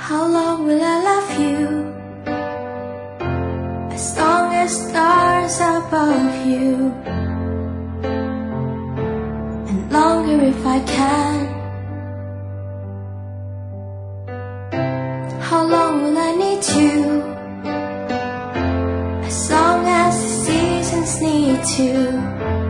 How long will I love you? As long as stars above you, and longer if I can. How long will I need you? As long as the seasons need to.